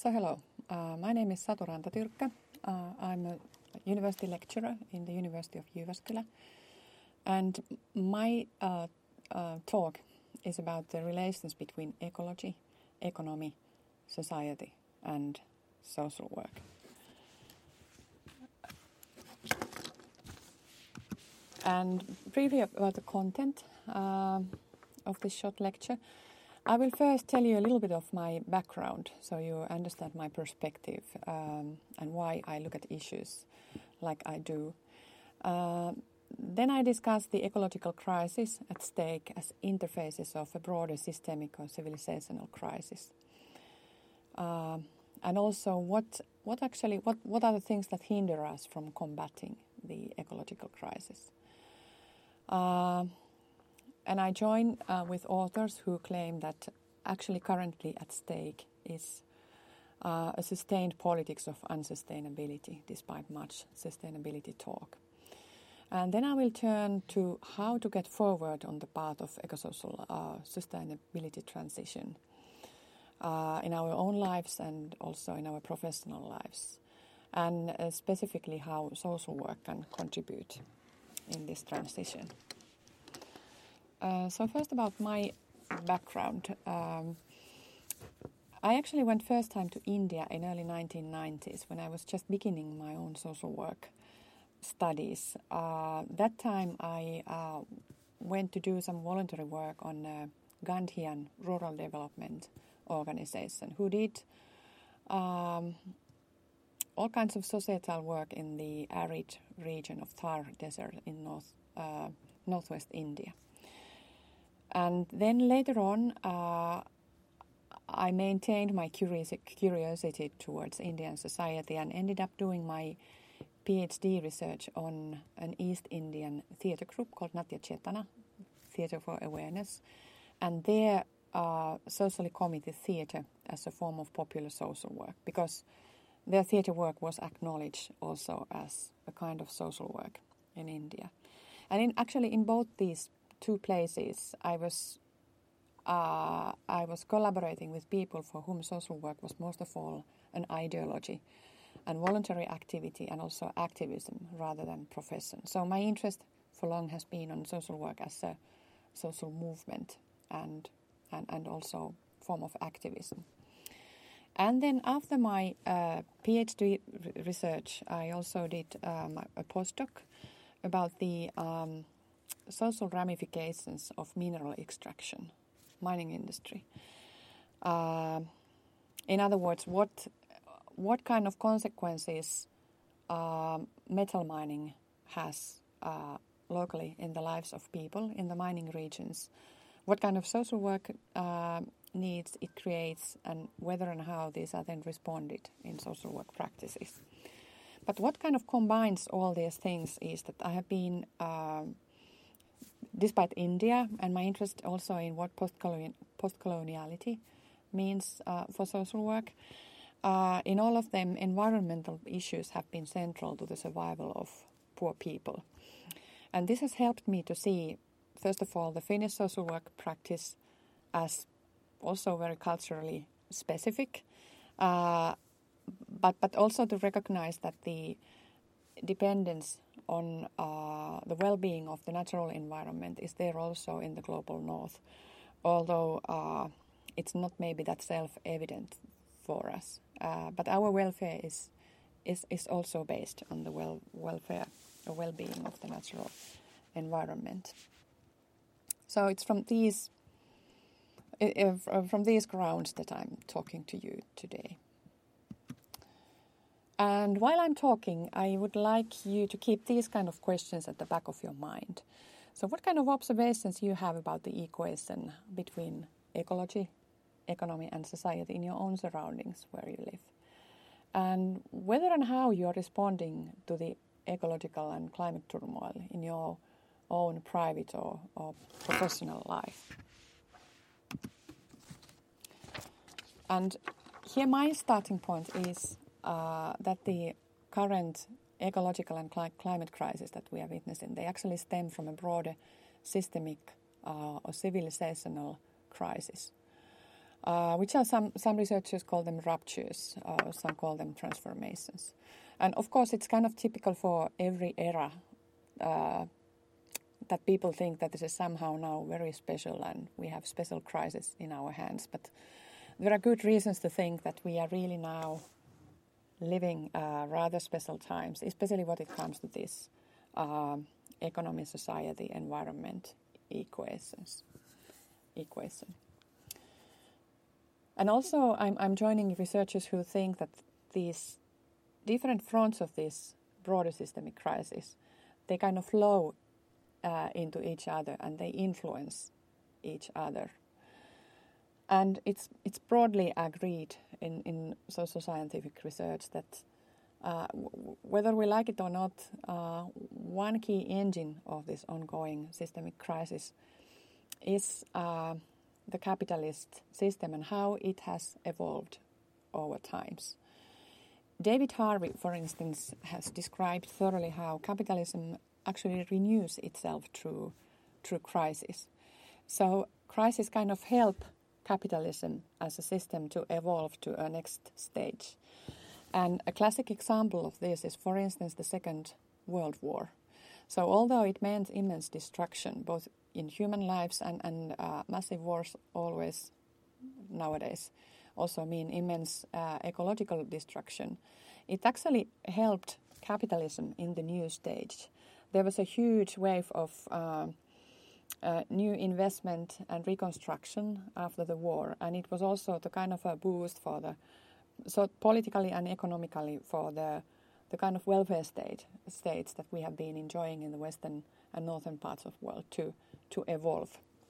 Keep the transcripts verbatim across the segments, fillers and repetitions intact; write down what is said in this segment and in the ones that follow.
So hello, uh, my name is Satu Rantatyrkkä. Uh, I'm a university lecturer in the University of Jyväskylä, and my uh, uh, talk is about the relations between ecology, economy, society, and social work. And briefly about the content uh, of this short lecture. I will first tell you a little bit of my background so you understand my perspective um, and why I look at issues like I do. Uh, then I discuss the ecological crisis at stake as interfaces of a broader systemic or civilizational crisis. Uh, and also what what actually what, what are the things that hinder us from combating the ecological crisis. Uh, And I join uh, with authors who claim that actually currently at stake is uh, a sustained politics of unsustainability, despite much sustainability talk. And then I will turn to how to get forward on the path of ecosocial uh, sustainability transition uh, in our own lives and also in our professional lives, and uh, specifically how social work can contribute in this transition. Uh, so first about my background. Um, I actually went first time to India in early nineteen nineties when I was just beginning my own social work studies. Uh, that time I uh, went to do some voluntary work on a Gandhian rural development organization who did um, all kinds of societal work in the arid region of Thar Desert in north uh, northwest India. And then later on, uh, I maintained my curiosity, curiosity towards Indian society and ended up doing my PhD research on an East Indian theatre group called Natya Chetana, Theatre for Awareness, and their uh, socially committed theatre as a form of popular social work, because their theatre work was acknowledged also as a kind of social work in India. And in, actually in both these two places, I was uh, I was collaborating with people for whom social work was most of all an ideology and voluntary activity and also activism rather than profession. So my interest for long has been on social work as a social movement and and, and also form of activism. And then after my uh, PhD r- research, I also did um, a postdoc about the um, social ramifications of mineral extraction, mining industry. Uh, in other words, what what kind of consequences uh, metal mining has uh, locally in the lives of people in the mining regions, what kind of social work uh, needs it creates, and whether and how these are then responded in social work practices. But what kind of combines all these things is that I have been uh, despite India and my interest also in what post-colonial, post-coloniality means uh, for social work, uh, in all of them, environmental issues have been central to the survival of poor people. And this has helped me to see, first of all, the Finnish social work practice as also very culturally specific, uh, but, but also to recognize that the dependence on uh, the well-being of the natural environment is there also in the global north, although uh, it's not maybe that self-evident for us. Uh, but our welfare is is is also based on the well welfare or well-being of the natural environment. So it's from these uh, from these grounds that I'm talking to you today. And while I'm talking, I would like you to keep these kind of questions at the back of your mind. So what kind of observations you have about the equation between ecology, economy and society in your own surroundings where you live? And whether and how you are responding to the ecological and climate turmoil in your own private or, or professional life. And here my starting point is Uh, that the current ecological and cli- climate crisis that we are witnessing, they actually stem from a broader systemic uh, or civilizational crisis. uh, which are some, some researchers call them ruptures, uh, some call them transformations. And of course, it's kind of typical for every era uh, that people think that this is somehow now very special and we have special crisis in our hands. But there are good reasons to think that we are really now living uh, rather special times, especially when it comes to this uh, economy, society, environment equations. Equation. And also, I'm, I'm joining researchers who think that these different fronts of this broader systemic crisis, they kind of flow uh, into each other and they influence each other. And it's it's broadly agreed in, in social scientific research that uh, w- whether we like it or not, uh, one key engine of this ongoing systemic crisis is uh, the capitalist system and how it has evolved over times. David Harvey, for instance, has described thoroughly how capitalism actually renews itself through through crisis. So crisis kind of help capitalism as a system to evolve to a next stage. And a classic example of this is, for instance, the Second World War. So although it meant immense destruction, both in human lives and, and uh, massive wars always nowadays also mean immense uh, ecological destruction, it actually helped capitalism in the new stage. There was a huge wave of uh, uh, new investment and reconstruction after the war, and it was also the kind of a boost for the, so politically and economically for the the kind of welfare state states that we have been enjoying in the western and northern parts of the world to to evolve.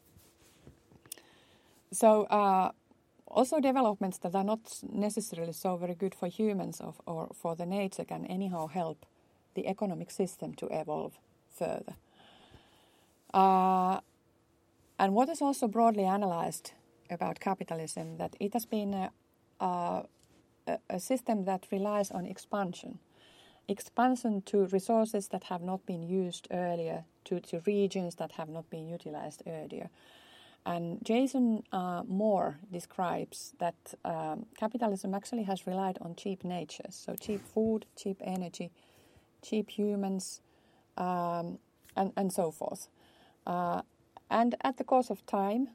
So uh, also developments that are not necessarily so very good for humans or, or for the nature can anyhow help the economic system to evolve further. Uh, and what is also broadly analyzed about capitalism, that it has been a, a, a system that relies on expansion. Expansion to resources that have not been used earlier, to, to regions that have not been utilized earlier. And Jason uh, Moore describes that um, capitalism actually has relied on cheap natures, so cheap food, cheap energy, cheap humans, um, and, and so forth. Uh, and at the course of time,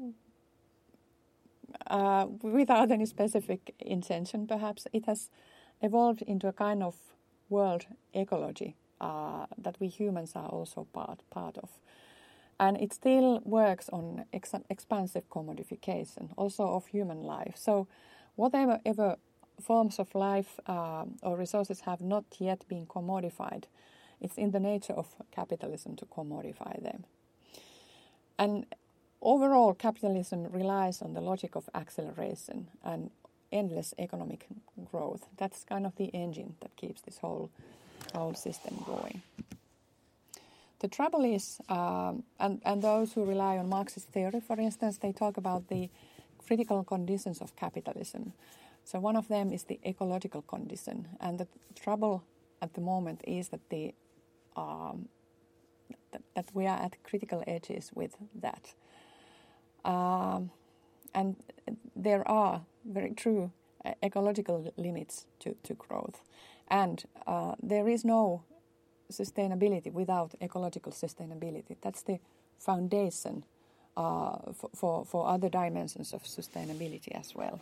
uh, without any specific intention perhaps, it has evolved into a kind of world ecology uh, that we humans are also part part of. And it still works on ex- expansive commodification, also of human life. So whatever ever forms of life uh, or resources have not yet been commodified, it's in the nature of capitalism to commodify them. And overall, capitalism relies on the logic of acceleration and endless economic growth. That's kind of the engine that keeps this whole, whole system going. The trouble is, um, and, and those who rely on Marxist theory, for instance, they talk about the critical conditions of capitalism. So one of them is the ecological condition. And the trouble at the moment is that the um, that, that we are at critical edges with that. Um, and there are very true uh, ecological limits to, to growth. And uh, there is no sustainability without ecological sustainability. That's the foundation uh, for, for, for other dimensions of sustainability as well.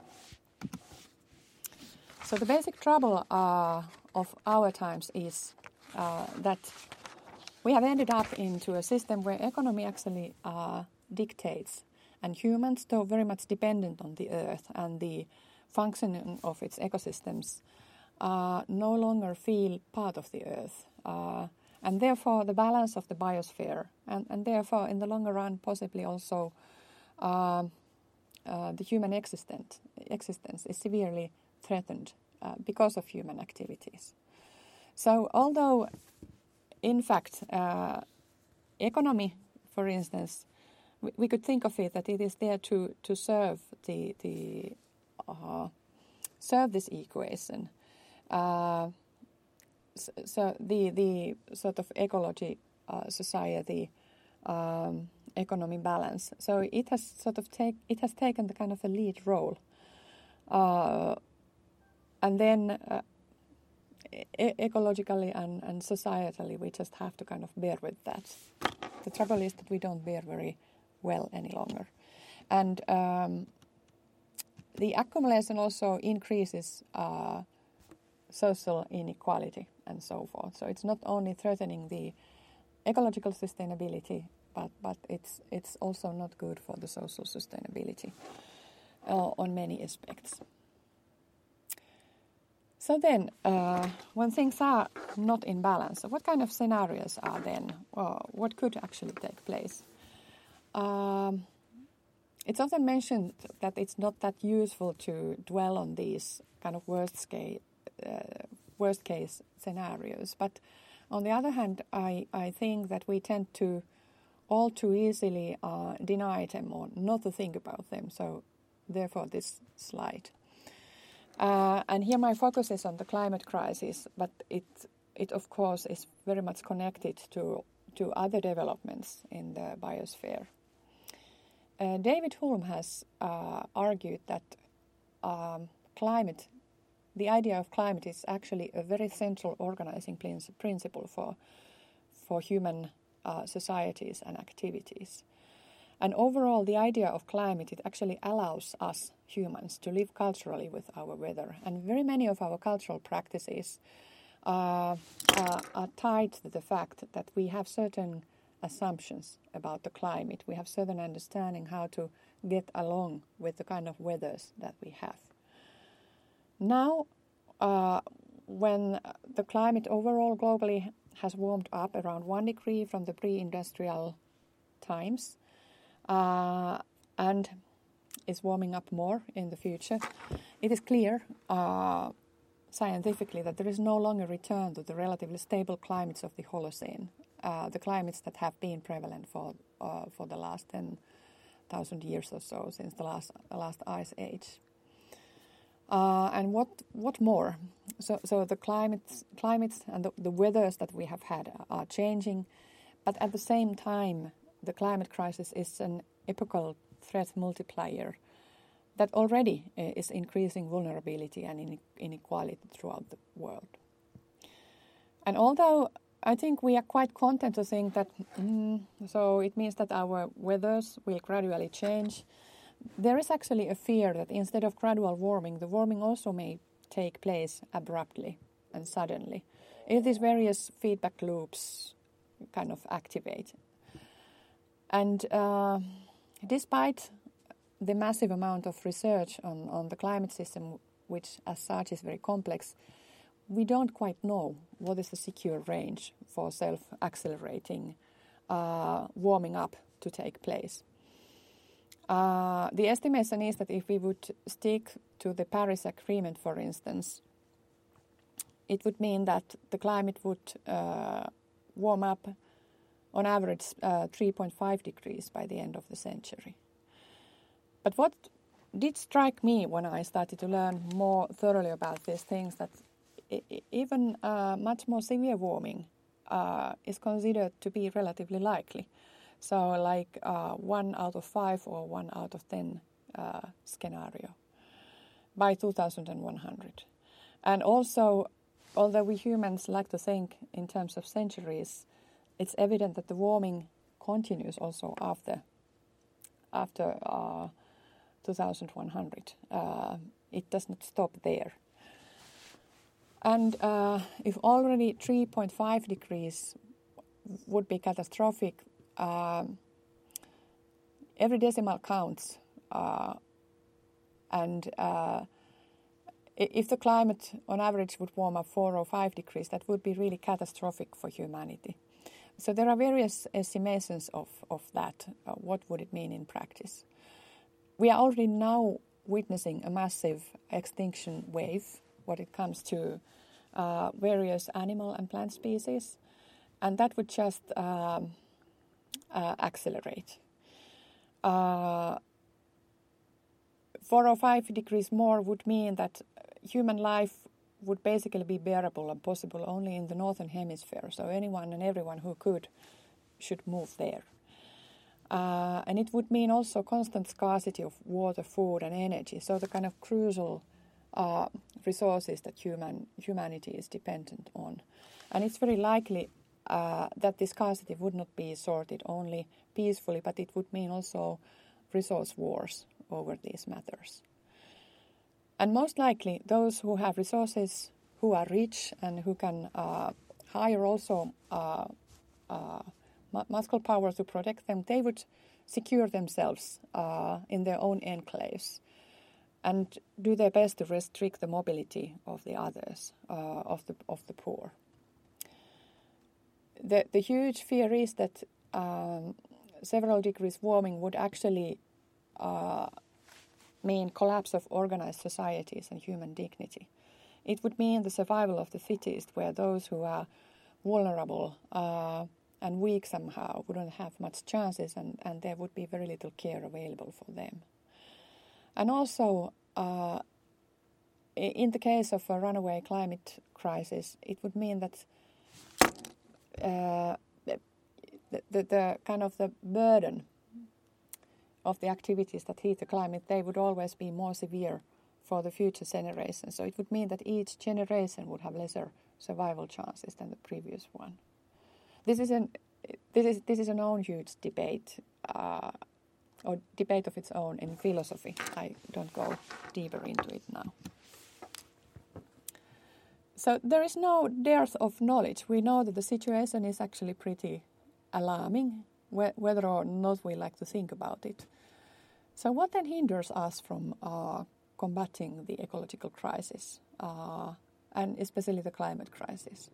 So the basic trouble uh, of our times is uh, that we have ended up into a system where economy actually uh, dictates, and humans, though very much dependent on the earth and the functioning of its ecosystems, uh, no longer feel part of the earth. Uh, and therefore the balance of the biosphere, and, and therefore in the longer run possibly also uh, uh, the human existent, existence is severely threatened uh, because of human activities. So although in fact uh, economy, for instance, we, we could think of it that it is there to, to serve the, the uh, serve this equation. Uh, so, so the the sort of ecology uh, society um, economy balance. So it has sort of take it has taken the kind of a lead role, uh, and then uh, e- ecologically and, and societally, we just have to kind of bear with that. The trouble is that we don't bear very well any longer, and um, the accumulation also increases uh, social inequality and so forth. So it's not only threatening the ecological sustainability, but, but it's it's also not good for the social sustainability uh, on many aspects. So then, uh, when things are not in balance, what kind of scenarios are then? Or what could actually take place? Um, it's often mentioned that it's not that useful to dwell on these kind of worst case, uh, worst case scenarios, but on the other hand, I, I think that we tend to all too easily uh, deny them or not to think about them. So therefore this slide. Uh, and here my focus is on the climate crisis, but it, it of course is very much connected to, to other developments in the biosphere. Uh, David Hulme has uh, argued that um, climate The idea of climate is actually a very central organizing principle for, for human uh, societies and activities. And overall, the idea of climate, it actually allows us humans to live culturally with our weather. And very many of our cultural practices uh, uh, are tied to the fact that we have certain assumptions about the climate. We have certain understanding how to get along with the kind of weathers that we have. Now, uh, when the climate overall globally has warmed up around one degree from the pre-industrial times uh, and is warming up more in the future, it is clear uh, scientifically that there is no longer return to the relatively stable climates of the Holocene, uh, the climates that have been prevalent for uh, for the last ten thousand years or so, since the last last ice age. Uh, and what what more? So so the climates climates and the, the weathers that we have had are changing, but at the same time, the climate crisis is an epochal threat multiplier that already uh, is increasing vulnerability and inequality throughout the world. And although I think we are quite content to think that, mm, so it means that our weathers will gradually change, there is actually a fear that instead of gradual warming, the warming also may take place abruptly and suddenly, if these various feedback loops kind of activate. And uh, despite the massive amount of research on, on the climate system, which as such is very complex, we don't quite know what is the secure range for self-accelerating uh, warming up to take place. Uh, the estimation is that if we would stick to the Paris Agreement, for instance, it would mean that the climate would uh, warm up on average uh, three point five degrees by the end of the century. But what did strike me when I started to learn more thoroughly about these things, that I- even uh, much more severe warming uh, is considered to be relatively likely. So like uh, one out of five or one out of ten uh, scenario by two thousand one hundred. And also, although we humans like to think in terms of centuries, it's evident that the warming continues also after after uh, two thousand one hundred. Uh, it does not stop there. And uh, if already three point five degrees would be catastrophic, um, every decimal counts. Uh, and uh, if the climate on average would warm up four or five degrees, that would be really catastrophic for humanity. So there are various estimations of, of that. Uh, what would it mean in practice? We are already now witnessing a massive extinction wave when it comes to uh, various animal and plant species, and that would just um, uh, accelerate. Uh, four or five degrees more would mean that human life would basically be bearable and possible only in the northern hemisphere. So anyone and everyone who could should move there. Uh, and it would mean also constant scarcity of water, food, and energy. So the kind of crucial uh, resources that human humanity is dependent on. And it's very likely uh, that this scarcity would not be sorted only peacefully, but it would mean also resource wars over these matters. And most likely, those who have resources, who are rich, and who can uh, hire also uh, uh, muscle power to protect them, they would secure themselves uh, in their own enclaves and do their best to restrict the mobility of the others, uh, of the of the poor. The the huge fear is that um, several degrees warming would actually uh, mean collapse of organized societies and human dignity. It would mean the survival of the fittest, where those who are vulnerable uh, and weak somehow wouldn't have much chances, and, and there would be very little care available for them. And also, uh, in the case of a runaway climate crisis, it would mean that uh, the, the, the kind of the burden of the activities that heat the climate, they would always be more severe for the future generations. So it would mean that each generation would have lesser survival chances than the previous one. This is an this is this is an own huge debate, uh, or debate of its own in philosophy. I don't go deeper into it now. So there is no dearth of knowledge. We know that the situation is actually pretty alarming, wh- whether or not we like to think about it. So what then hinders us from uh, combating the ecological crisis, uh, and especially the climate crisis?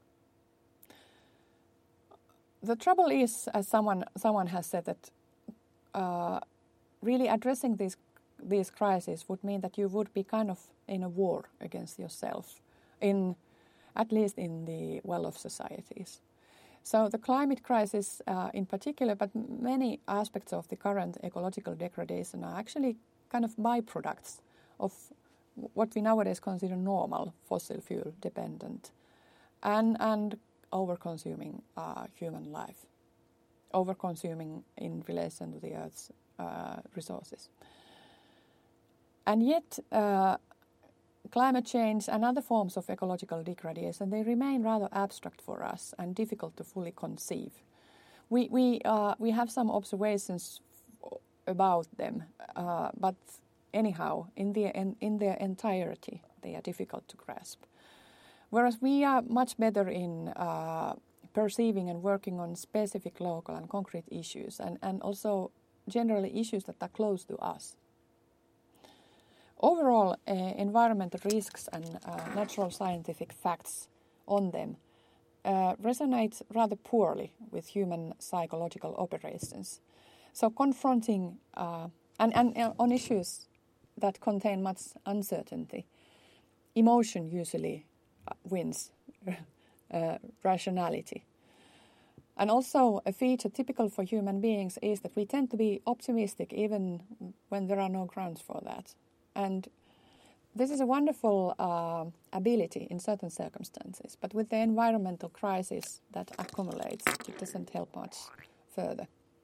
The trouble is, as someone someone has said, that uh, really addressing these these crises would mean that you would be kind of in a war against yourself, in at least in the well-off societies. So the climate crisis uh, in particular, but many aspects of the current ecological degradation are actually kind of byproducts of what we nowadays consider normal fossil fuel dependent and and over-consuming uh, human life, over-consuming in relation to the Earth's uh, resources. And yet, uh, climate change and other forms of ecological degradation, they remain rather abstract for us and difficult to fully conceive. We we uh, we have some observations about them, uh, but anyhow, in the in, in their entirety, they are difficult to grasp. Whereas we are much better in uh, perceiving and working on specific local and concrete issues, and, and also generally issues that are close to us. Overall, uh, environmental risks and uh, natural scientific facts on them uh, resonate rather poorly with human psychological operations. So confronting, uh, and, and uh, on issues that contain much uncertainty, emotion usually wins uh, rationality. And also a feature typical for human beings is that we tend to be optimistic even when there are no grounds for that. And this is a wonderful uh, ability in certain circumstances, but with the environmental crisis that accumulates, it doesn't help much further.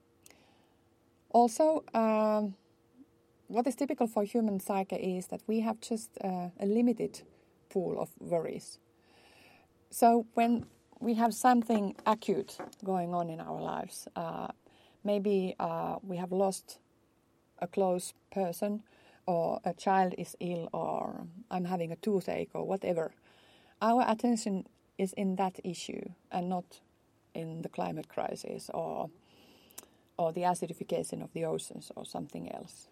Also, um, what is typical for human psyche is that we have just uh, a limited pool of worries. So when we have something acute going on in our lives, uh, maybe uh, we have lost a close person, or a child is ill, or I'm having a toothache, or whatever, our attention is in that issue and not in the climate crisis or or the acidification of the oceans or something else.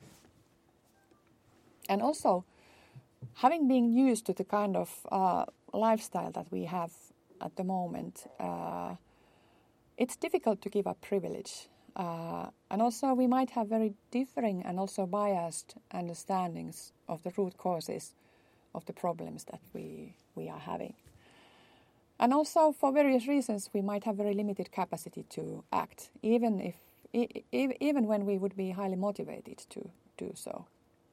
And also, having been used to the kind of uh, lifestyle that we have at the moment, uh, it's difficult to give up privilege. Uh, and also we might have very differing and also biased understandings of the root causes of the problems that we, we are having. And also for various reasons we might have very limited capacity to act, even if e- e- even when we would be highly motivated to do so.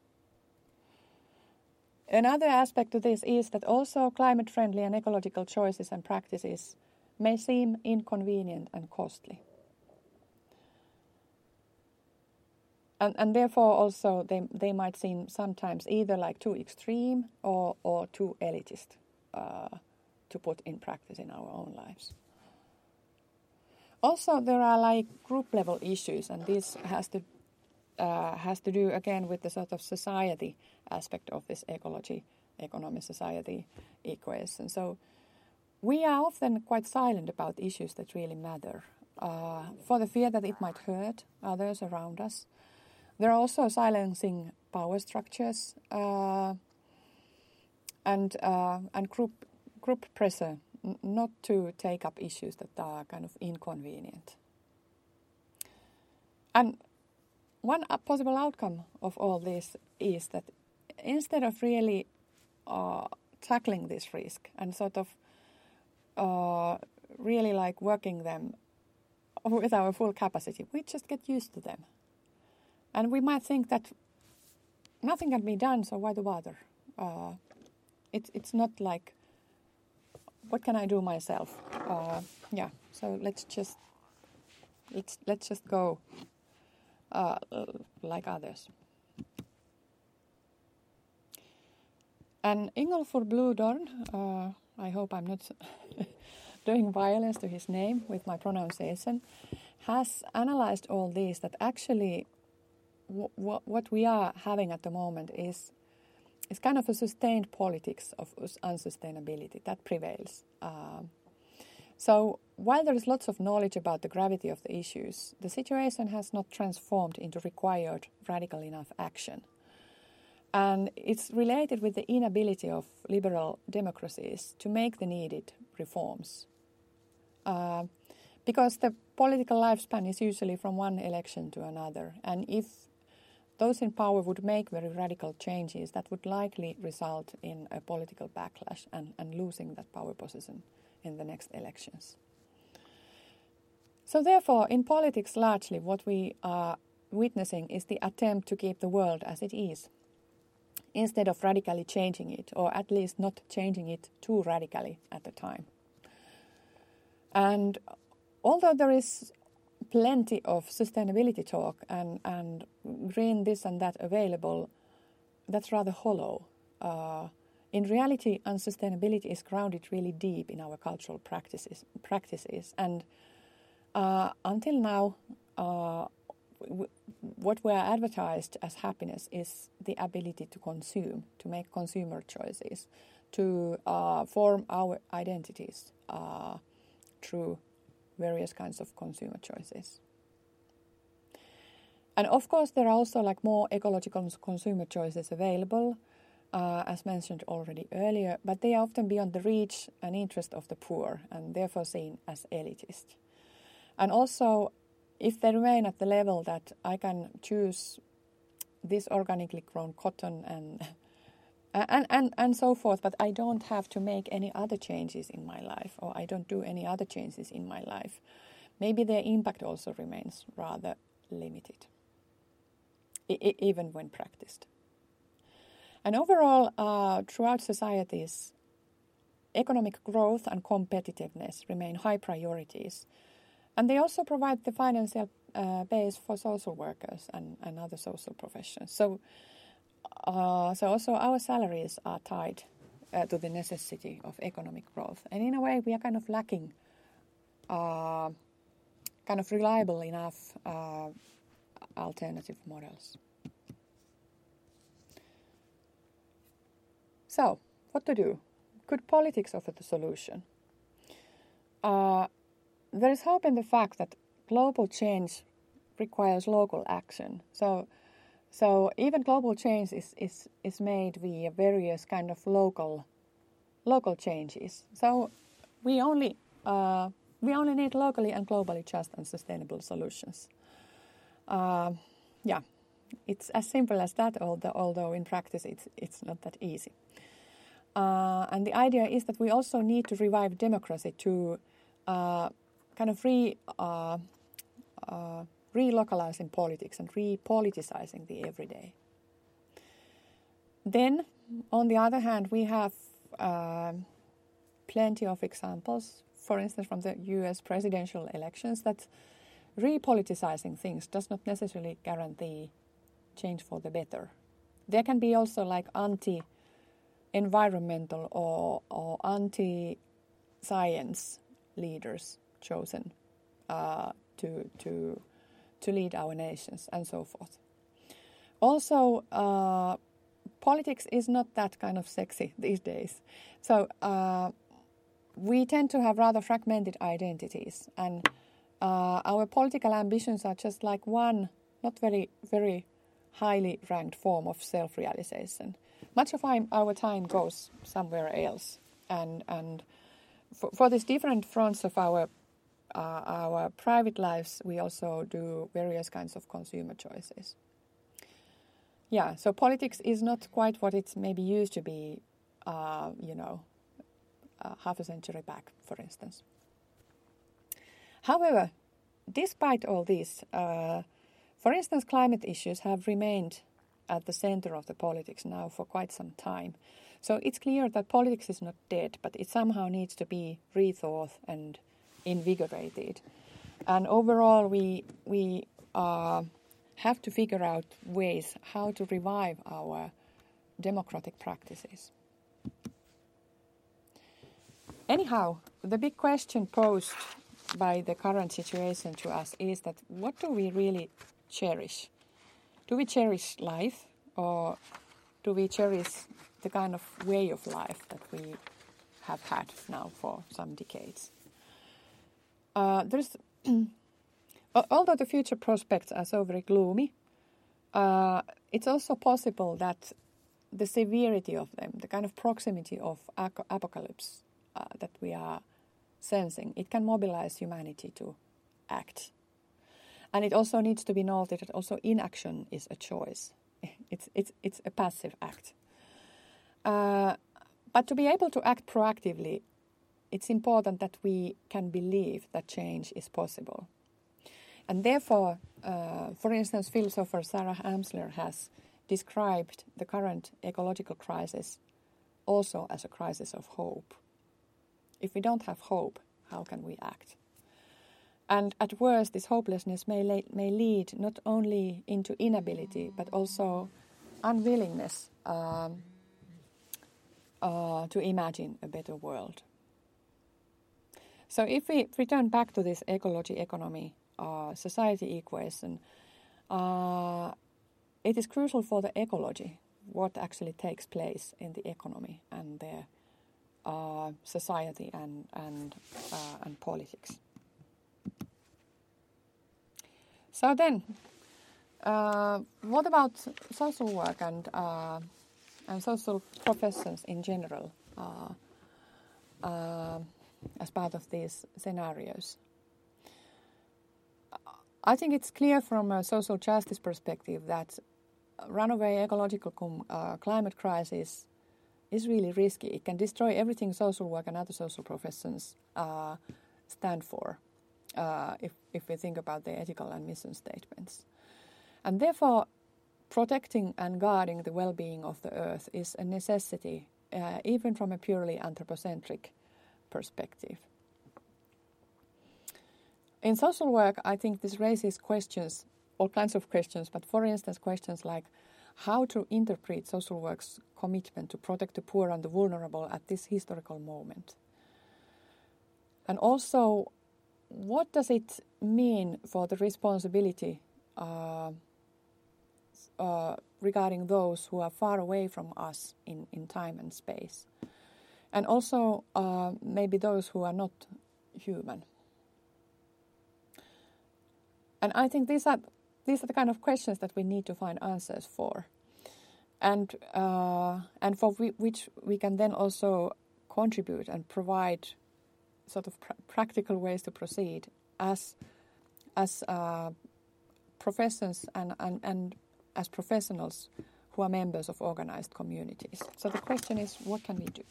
Another aspect to this is that also climate-friendly and ecological choices and practices may seem inconvenient and costly. and, and therefore also they, they might seem sometimes either like too extreme or, or too elitist uh, to put in practice in our own lives. Also, there are like group level issues, and this has to uh, has to do again with the sort of society aspect of this ecology, economy, society equation. So we are often quite silent about issues that really matter, uh, for the fear that it might hurt others around us. There are also silencing power structures uh, and uh, and group group pressure n- not to take up issues that are kind of inconvenient. And one uh, possible outcome of all this is that instead of really uh, tackling this risk and sort of uh, really like working them with our full capacity, we just get used to them. And we might think that nothing can be done, so why the bother? Uh, it, it's not like, what can I do myself? Uh, yeah, so let's just let's let's just go uh, like others. And Ingolfur Bludorn, uh, I hope I'm not doing violence to his name with my pronunciation, has analyzed all these, that actually w- w- what we are having at the moment is is kind of a sustained politics of unsustainability that prevails. Um, so while there is lots of knowledge about the gravity of the issues, the situation has not transformed into required radical enough action. And it's related with the inability of liberal democracies to make the needed reforms. Uh, because the political lifespan is usually from one election to another. And if those in power would make very radical changes, that would likely result in a political backlash and, and losing that power position in the next elections. So therefore, in politics largely, what we are witnessing is the attempt to keep the world as it is, instead of radically changing it, or at least not changing it too radically at the time. And although there is plenty of sustainability talk and, and green this and that available, that's rather hollow. Uh, in reality, unsustainability is grounded really deep in our cultural practices. practices. And uh, until now, uh, w- what we are advertised as happiness is the ability to consume, to make consumer choices, to uh, form our identities uh, through various kinds of consumer choices. And of course, there are also like more ecological consumer choices available, uh, as mentioned already earlier, but they are often beyond the reach and interest of the poor and therefore seen as elitist. And also, if they remain at the level that I can choose this organically grown cotton and And, and and so forth, but I don't have to make any other changes in my life, or I don't do any other changes in my life, maybe their impact also remains rather limited, I- even when practiced. And overall, uh, throughout societies, economic growth and competitiveness remain high priorities, and they also provide the financial uh, base for social workers and, and other social professions. So. Uh, so also our salaries are tied uh, to the necessity of economic growth. And in a way, we are kind of lacking uh, kind of reliable enough uh, alternative models. So, what to do? Could politics offer the solution? Uh, there is hope in the fact that global change requires local action. So. So even global change is, is, is made via various kind of local local changes. So we only uh, we only need locally and globally just and sustainable solutions. Uh, yeah, it's as simple as that. Although, although in practice it's it's not that easy. Uh, and the idea is that we also need to revive democracy to uh, kind of re. Uh, uh, relocalizing politics and repoliticizing the everyday. Then, on the other hand, we have uh, plenty of examples, for instance, from the U S presidential elections, that repoliticizing things does not necessarily guarantee change for the better. There can be also like anti-environmental or, or anti-science leaders chosen uh, to, to, to lead our nations and so forth. Also, uh, politics is not that kind of sexy these days. So uh, we tend to have rather fragmented identities, and uh, our political ambitions are just like one, not very, very highly ranked form of self-realization. Much of our, our time goes somewhere else, and and for, for these different fronts of our uh, our private lives, we also do various kinds of consumer choices. Yeah, so politics is not quite what it maybe used to be, uh, you know, uh, half a century back, for instance. However, despite all this, uh, for instance, climate issues have remained at the center of the politics now for quite some time. So it's clear that politics is not dead, but it somehow needs to be rethought and invigorated. And overall, we we uh, have to figure out ways how to revive our democratic practices. Anyhow, the big question posed by the current situation to us is that what do we really cherish? Do we cherish life, or do we cherish the kind of way of life that we have had now for some decades? Uh, there's although the future prospects are so very gloomy, uh, it's also possible that the severity of them, the kind of proximity of ap- apocalypse uh, that we are sensing, it can mobilize humanity to act. And it also needs to be noted that also inaction is a choice. It's it's it's a passive act. Uh, but to be able to act proactively, it's important that we can believe that change is possible. And therefore, uh, for instance, philosopher Sarah Amsler has described the current ecological crisis also as a crisis of hope. If we don't have hope, how can we act? And at worst, this hopelessness may, la- may lead not only into inability, but also unwillingness um, uh, to imagine a better world. So if we return back to this ecology-economy uh, society equation, uh, it is crucial for the ecology what actually takes place in the economy and the uh, society and and uh, and politics. So then, uh, what about social work and uh, and social professions in general uh, uh, as part of these scenarios? I think it's clear from a social justice perspective that runaway ecological com- uh, climate crisis is really risky. It can destroy everything social work and other social professions uh, stand for. Uh, if, if we think about the ethical and mission statements. And therefore, protecting and guarding the well-being of the earth is a necessity, uh, even from a purely anthropocentric perspective. In social work, I think this raises questions, all kinds of questions, but for instance, questions like how to interpret social work's commitment to protect the poor and the vulnerable at this historical moment. And also, what does it mean for the responsibility uh, uh, regarding those who are far away from us in, in time and space? And also uh, maybe those who are not human. And I think these are these are the kind of questions that we need to find answers for, and uh, and for we, which we can then also contribute and provide sort of pr- practical ways to proceed as as uh, professions and, and, and as professionals who are members of organized communities. So the question is, what can we do?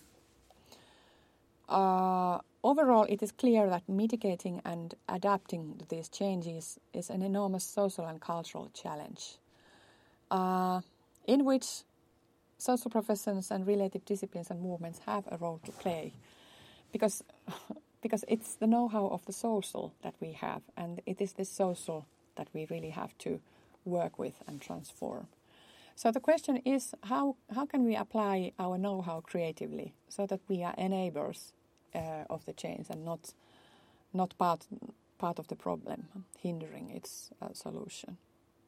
Uh, overall, it is clear that mitigating and adapting to these changes is an enormous social and cultural challenge, uh, in which social professions and related disciplines and movements have a role to play. Because, because it's the know-how of the social that we have, and it is this social that we really have to work with and transform. So the question is, how, how can we apply our know-how creatively so that we are enablers uh, of the change and not, not part, part of the problem, hindering its uh, solution?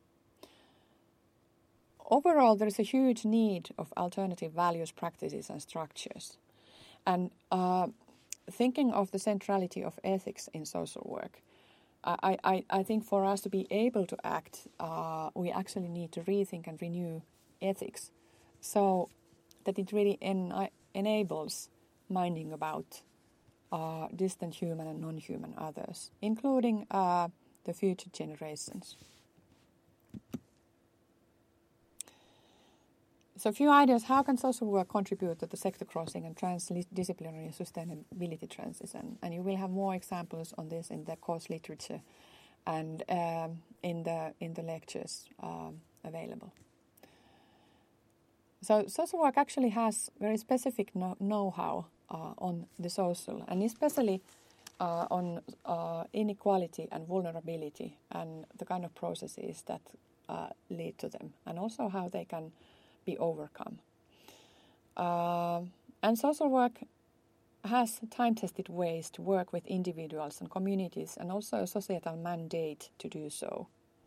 Overall, there is a huge need of alternative values, practices and structures. And uh, thinking of the centrality of ethics in social work, I, I, I think for us to be able to act, uh, we actually need to rethink and renew ethics so that it really en- enables minding about uh, distant human and non-human others, including uh, the future generations. So a few ideas, how can social work contribute to the sector crossing and transdisciplinary sustainability transition? And you will have more examples on this in the course literature and um, in the in the lectures um, available. So social work actually has very specific know- know-how uh, on the social, and especially uh, on uh, inequality and vulnerability and the kind of processes that uh, lead to them, and also how they can be overcome. Uh, and social work has time-tested ways to work with individuals and communities, and also a societal mandate to do so.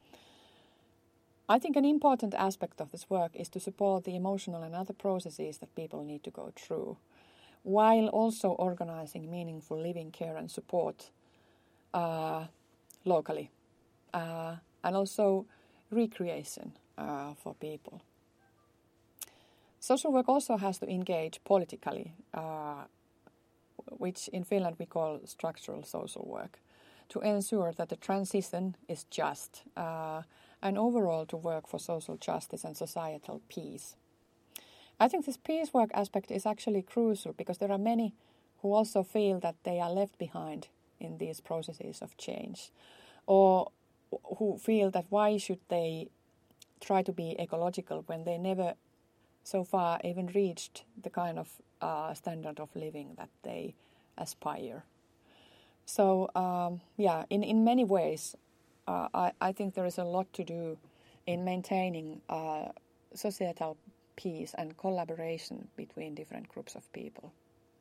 I think an important aspect of this work is to support the emotional and other processes that people need to go through, while also organizing meaningful living, care and support uh, locally, uh, and also recreation uh, for people. Social work also has to engage politically, uh, which in Finland we call structural social work, to ensure that the transition is just, uh, and overall to work for social justice and societal peace. I think this peace work aspect is actually crucial because there are many who also feel that they are left behind in these processes of change, or who feel that why should they try to be ecological when they never so far even reached the kind of uh, standard of living that they aspire. So um, yeah, in, in many ways, uh, I, I think there is a lot to do in maintaining uh, societal peace and collaboration between different groups of people.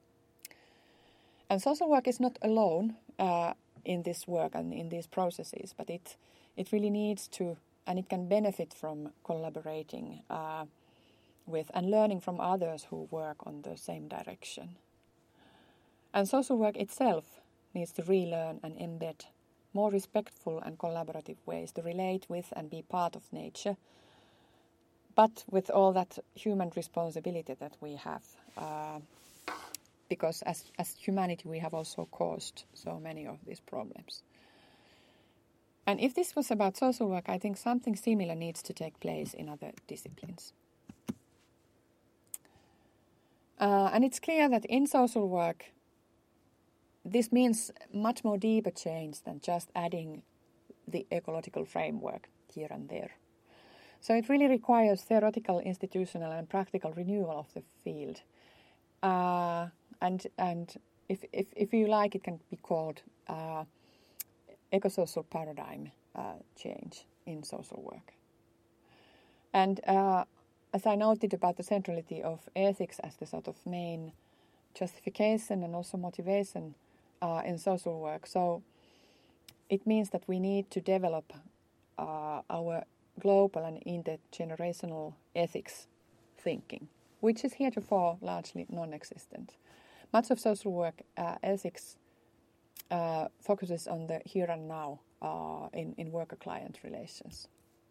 And social work is not alone uh, in this work and in these processes, but it, it really needs to, and it can benefit from collaborating uh, with and learning from others who work on the same direction. And social work itself needs to relearn and embed more respectful and collaborative ways to relate with and be part of nature, but with all that human responsibility that we have, uh, because as, as humanity we have also caused so many of these problems. And if this was about social work, I think something similar needs to take place in other disciplines. Uh, and it's clear that in social work, this means much more deeper change than just adding the ecological framework here and there. So it really requires theoretical, institutional and practical renewal of the field. Uh, and and if, if, if you like, it can be called uh, ecosocial paradigm uh, change in social work. And uh, as I noted about the centrality of ethics as the sort of main justification and also motivation uh, in social work, so it means that we need to develop uh, our global and intergenerational ethics thinking, which is heretofore largely non-existent. Much of social work uh, ethics uh, focuses on the here and now uh, in, in worker-client relations.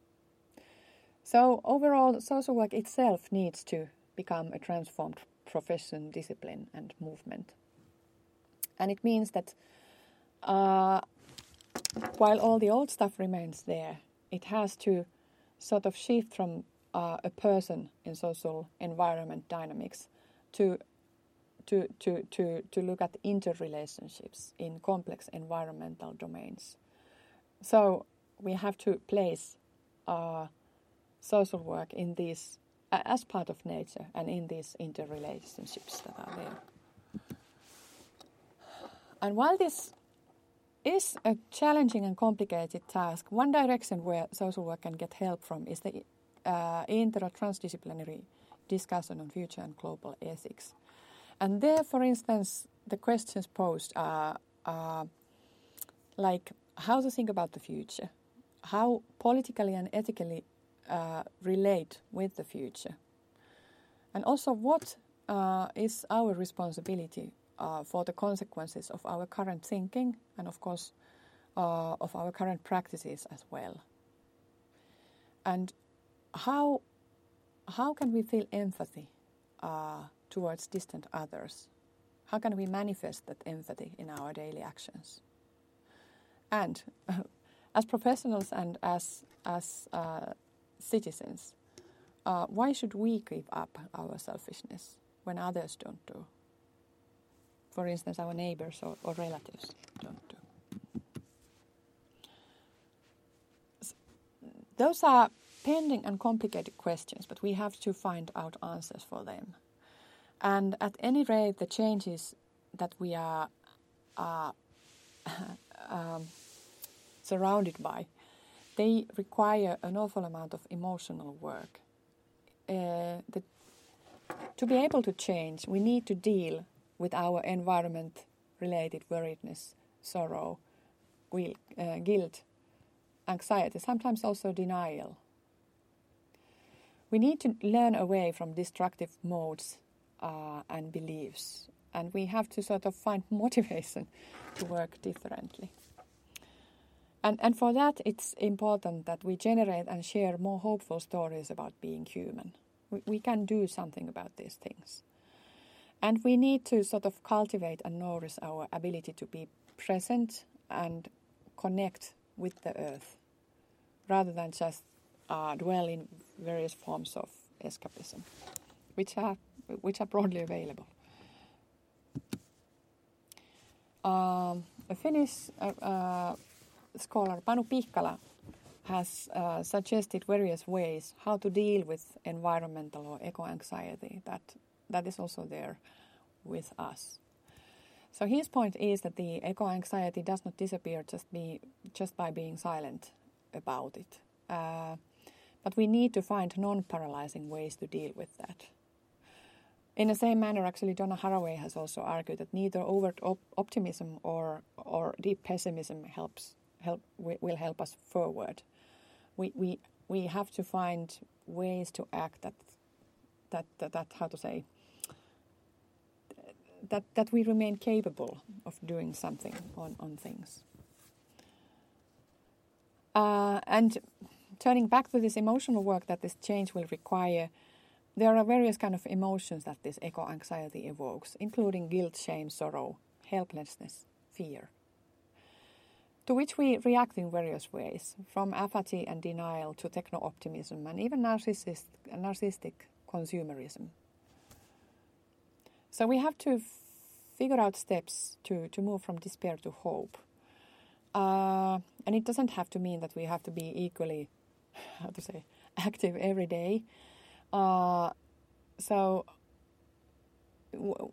So overall, social work itself needs to become a transformed profession, discipline and movement. And it means that uh, while all the old stuff remains there, it has to sort of shift from uh, a person in social environment dynamics to to to to to look at interrelationships in complex environmental domains. So we have to place uh, social work in these uh, as part of nature and in these interrelationships that are there. And while this is a challenging and complicated task. One direction where social work can get help from is the uh, inter- or transdisciplinary discussion on future and global ethics. And there, for instance, the questions posed are, are like how to think about the future, how politically and ethically uh, relate with the future, and also what uh, is our responsibility uh, for the consequences of our current thinking and, of course, uh, of our current practices as well. And how how can we feel empathy uh, towards distant others? How can we manifest that empathy in our daily actions? And uh, as professionals and as as uh, citizens, uh, why should we keep up our selfishness when others don't do? For instance, our neighbors or, or relatives don't do. So those are pending and complicated questions, but we have to find out answers for them. And at any rate, the changes that we are uh, um, surrounded by, they require an awful amount of emotional work. Uh, the, to be able to change, we need to deal with our environment-related worriedness, sorrow, uh, guilt, anxiety, sometimes also denial. We need to learn away from destructive modes uh, and beliefs, and we have to sort of find motivation to work differently. And, and for that, it's important that we generate and share more hopeful stories about being human. We, we can do something about these things. And we need to sort of cultivate and nourish our ability to be present and connect with the earth, rather than just uh, dwell in various forms of escapism, which are, which are broadly available. Um, a Finnish uh, uh, scholar, Panu Pihkala, has uh, suggested various ways how to deal with environmental or eco-anxiety that, that is also there with us. So his point is that the eco-anxiety does not disappear just, be, just by being silent about it. Uh, but we need to find non-paralyzing ways to deal with that. In the same manner, actually, Donna Haraway has also argued that neither overt op- optimism or, or deep pessimism helps help will help us forward. We we we have to find ways to act that that that, that how to say that that we remain capable of doing something on on things. Uh, and turning back to this emotional work that this change will require, there are various kind of emotions that this eco-anxiety evokes, including guilt, shame, sorrow, helplessness, fear, to which we react in various ways, from apathy and denial to techno-optimism and even narcissist, narcissistic consumerism. So we have to f- figure out steps to, to move from despair to hope. Uh, and it doesn't have to mean that we have to be equally, how to say, active every day. Uh, so w-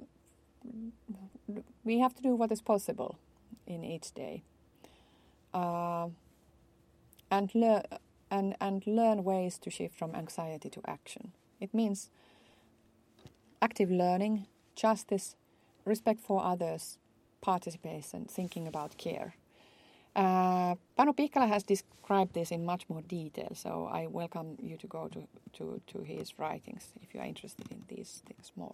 we have to do what is possible in each day. Uh, and, lear- and, and learn ways to shift from anxiety to action. It means active learning, justice, respect for others, participation, thinking about care. Uh, Panu Pihkala has described this in much more detail, so I welcome you to go to, to, to his writings if you are interested in these things more.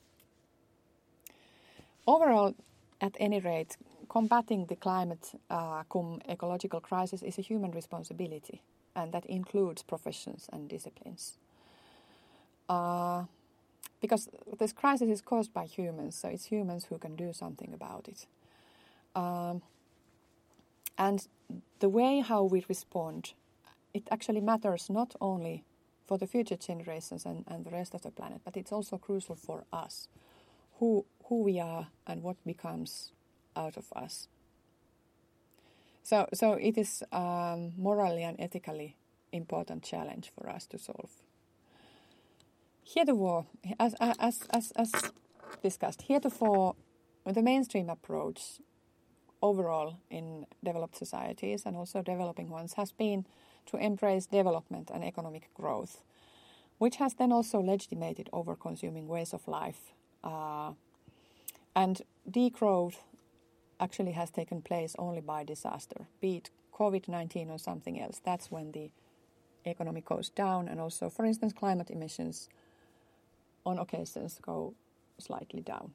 Overall, at any rate, combating the climate uh, cum ecological crisis is a human responsibility, and that includes professions and disciplines. Uh, because this crisis is caused by humans, so it's humans who can do something about it. Um, and the way how we respond, it actually matters not only for the future generations and, and the rest of the planet, but it's also crucial for us, who who we are and what becomes out of us. So, so it is um, morally and ethically important challenge for us to solve. Heretofore, as as as as discussed, heretofore, the mainstream approach overall in developed societies and also developing ones has been to embrace development and economic growth, which has then also legitimated over-consuming ways of life. Uh, and degrowth actually has taken place only by disaster, be it COVID nineteen or something else. That's when the economy goes down, and also, for instance, climate emissions on occasions go slightly down.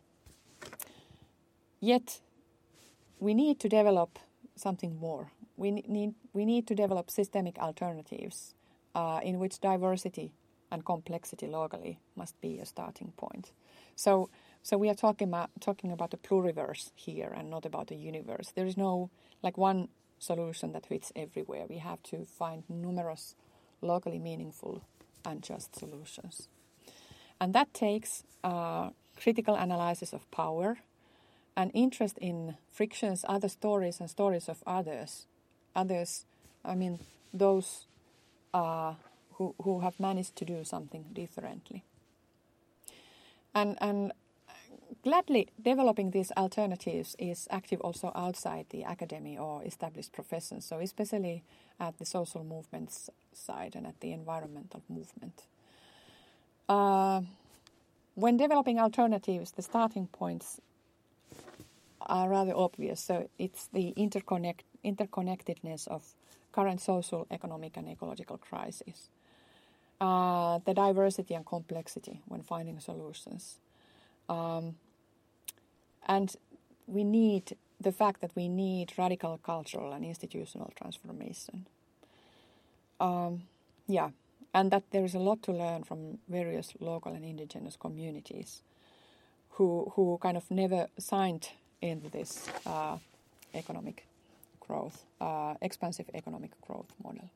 Yet, we need to develop something more. We need, we need to develop systemic alternatives uh, in which diversity and complexity locally must be a starting point. So, so we are talking about, talking about a pluriverse here and not about a universe. There is no like one solution that fits everywhere. We have to find numerous locally meaningful and just solutions. And that takes uh, critical analysis of power and interest in frictions, other stories and stories of others. Others, I mean, those uh, who, who have managed to do something differently. And, and gladly developing these alternatives is active also outside the academy or established professions, so especially at the social movements side and at the environmental movement. Uh, when developing alternatives, the starting points are rather obvious. So it's the interconnect, interconnectedness of current social, economic and ecological crises. Uh, the diversity and complexity when finding solutions. Um, and we need the fact that we need radical cultural and institutional transformation. Um, yeah, and that there is a lot to learn from various local and indigenous communities who who kind of never signed into this uh, economic growth, uh, expansive economic growth model.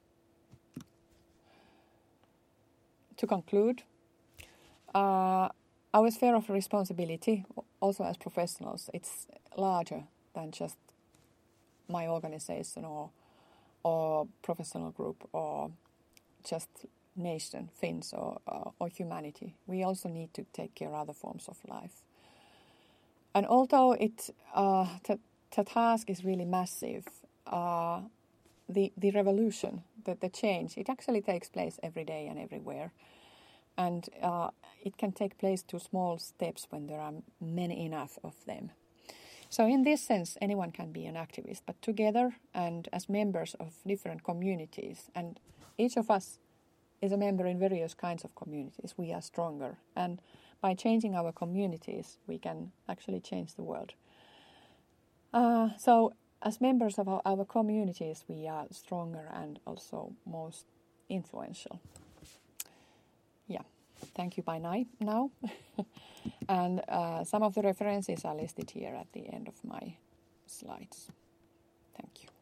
To conclude, uh, our sphere of responsibility, also as professionals, it's larger than just my organization or or professional group or just nation, Finns or, uh, or humanity. We also need to take care of other forms of life. And although it uh, the, the task is really massive, uh, the, the revolution, the, the change, it actually takes place every day and everywhere. And uh, it can take place to small steps when there are many enough of them. So in this sense, anyone can be an activist, but together and as members of different communities, and each of us is a member in various kinds of communities, we are stronger. And by changing our communities, we can actually change the world. Uh, so as members of our, our communities, we are stronger and also most influential. Yeah, thank you by now. And uh, some of the references are listed here at the end of my slides. Thank you.